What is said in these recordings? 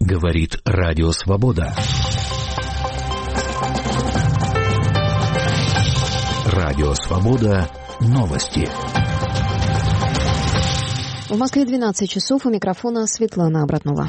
Говорит Радио Свобода. Радио Свобода. Новости. В Москве 12 часов. У микрофона Светлана Обратнова.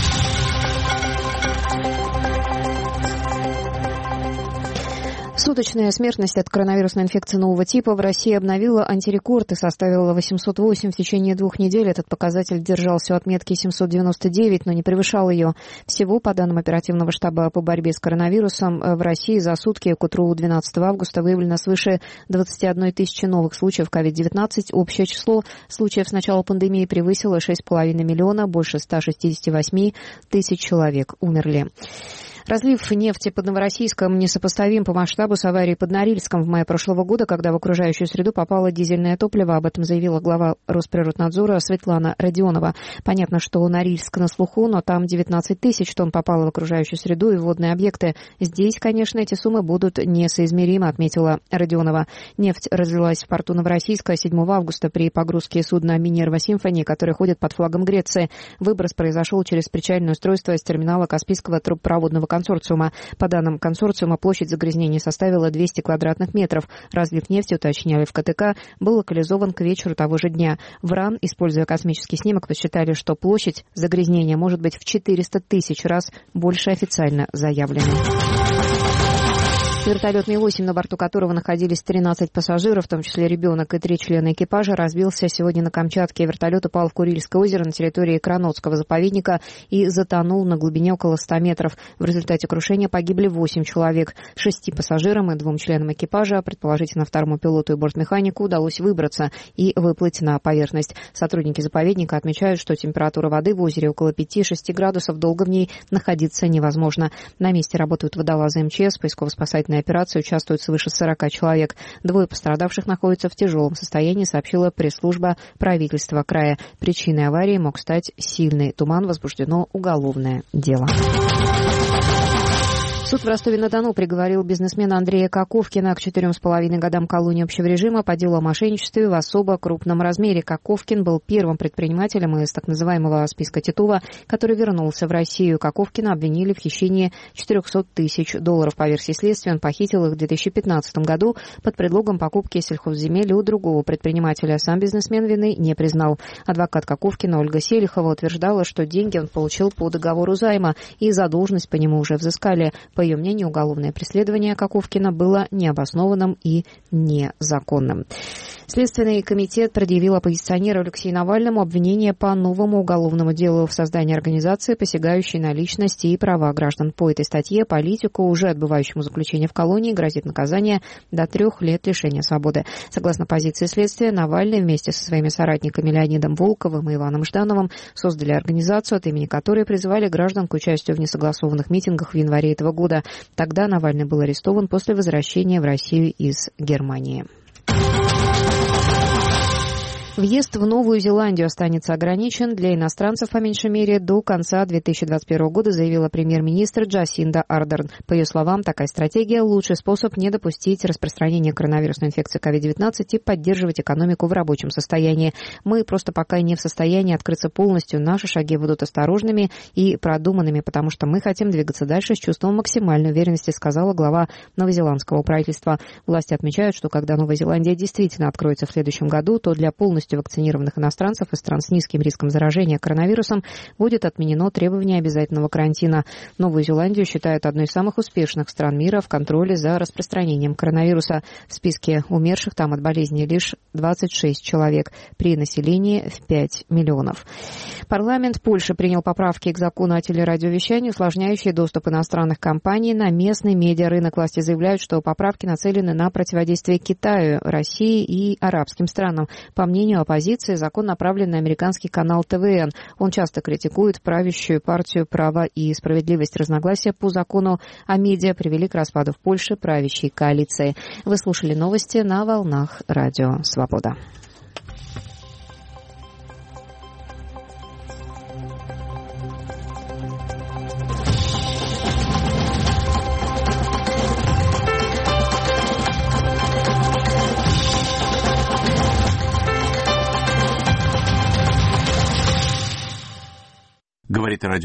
Суточная смертность от коронавирусной инфекции нового типа в России обновила антирекорд и составила 808 в течение 2 недель. Этот показатель держался у отметки 799, но не превышал ее. Всего, по данным оперативного штаба по борьбе с коронавирусом, в России за сутки к утру 12 августа выявлено свыше 21 тысячи новых случаев COVID-19. Общее число случаев с начала пандемии превысило 6,5 миллиона, больше 168 тысяч человек умерли. Разлив нефти под Новороссийском несопоставим по масштабу с аварией под Норильском в мае прошлого года, когда в окружающую среду попало дизельное топливо. Об этом заявила глава Росприроднадзора Светлана Родионова. Понятно, что Норильск на слуху, но там 19 тысяч тонн попало в окружающую среду и водные объекты. Здесь, конечно, эти суммы будут несоизмеримы, отметила Родионова. Нефть разлилась в порту Новороссийска 7 августа при погрузке судна «Минерва Симфони», которое ходит под флагом Греции. Выброс произошел через причальное устройство с терминала Каспийского трубопроводного консорциума. По данным консорциума, площадь загрязнения составила 200 квадратных метров. Разлив нефти, уточняли в КТК, был локализован к вечеру того же дня. В РАН, используя космический снимок, посчитали, что площадь загрязнения может быть в 400 тысяч раз больше официально заявленной. Вертолет Ми-8, на борту которого находились 13 пассажиров, в том числе ребенок и 3 члена экипажа, разбился сегодня на Камчатке. Вертолет упал в Курильское озеро на территории Кранотского заповедника и затонул на глубине около 100 метров. В результате крушения погибли 8 человек. 6 пассажирам и 2 членам экипажа, предположительно второму пилоту и бортмеханику, удалось выбраться и выплыть на поверхность. Сотрудники заповедника отмечают, что температура воды в озере около 5-6 градусов, долго в ней находиться невозможно. На месте работают водолазы МЧС, поисково-спасательные операции участвуют свыше 40 человек. 2 пострадавших находятся в тяжелом состоянии, сообщила пресс-служба правительства края. Причиной аварии мог стать сильный туман. Возбуждено уголовное дело. Суд в Ростове-на-Дону приговорил бизнесмена Андрея Коковкина к 4,5 годам колонии общего режима по делу о мошенничестве в особо крупном размере. Коковкин был первым предпринимателем из так называемого списка Титова, который вернулся в Россию. Коковкина обвинили в хищении $400 тысяч. По версии следствия, он похитил их в 2015 году под предлогом покупки сельхозземель у другого предпринимателя. Сам бизнесмен вины не признал. Адвокат Коковкина Ольга Селихова утверждала, что деньги он получил по договору займа, и задолженность по нему уже взыскали. По ее мнению, уголовное преследование Коковкина было необоснованным и незаконным. Следственный комитет предъявил оппозиционеру Алексею Навальному обвинение по новому уголовному делу в создании организации, посягающей на личность и права граждан. По этой статье политику, уже отбывающему заключение в колонии, грозит наказание до 3 лет лишения свободы. Согласно позиции следствия, Навальный вместе со своими соратниками Леонидом Волковым и Иваном Ждановым создали организацию, от имени которой призывали граждан к участию в несогласованных митингах в январе этого года. Тогда Навальный был арестован после возвращения в Россию из Германии. Въезд в Новую Зеландию останется ограничен для иностранцев, по меньшей мере, до конца 2021 года, заявила премьер-министр Джасинда Ардерн. По ее словам, такая стратегия – лучший способ не допустить распространения коронавирусной инфекции COVID-19 и поддерживать экономику в рабочем состоянии. Мы просто пока не в состоянии открыться полностью. Наши шаги будут осторожными и продуманными, потому что мы хотим двигаться дальше с чувством максимальной уверенности, сказала глава новозеландского правительства. Власти отмечают, что когда Новая Зеландия действительно откроется в следующем году, то для полностью вакцинированных иностранцев из стран с низким риском заражения коронавирусом будет отменено требование обязательного карантина. Новую Зеландию считают одной из самых успешных стран мира в контроле за распространением коронавируса. В списке умерших там от болезни лишь 26 человек при населении в 5 миллионов. Парламент Польши принял поправки к закону о телерадиовещании, усложняющие доступ иностранных компаний на местный медиарынок. Власти заявляют, что поправки нацелены на противодействие Китаю, России и арабским странам. По мнению оппозиции, закон направлен на американский канал ТВН. Он часто критикует правящую партию «Право и справедливость». Разногласия по закону о медиа привели к распаду в Польше правящей коалиции. Вы слушали новости на волнах Радио Свобода. Говорит радио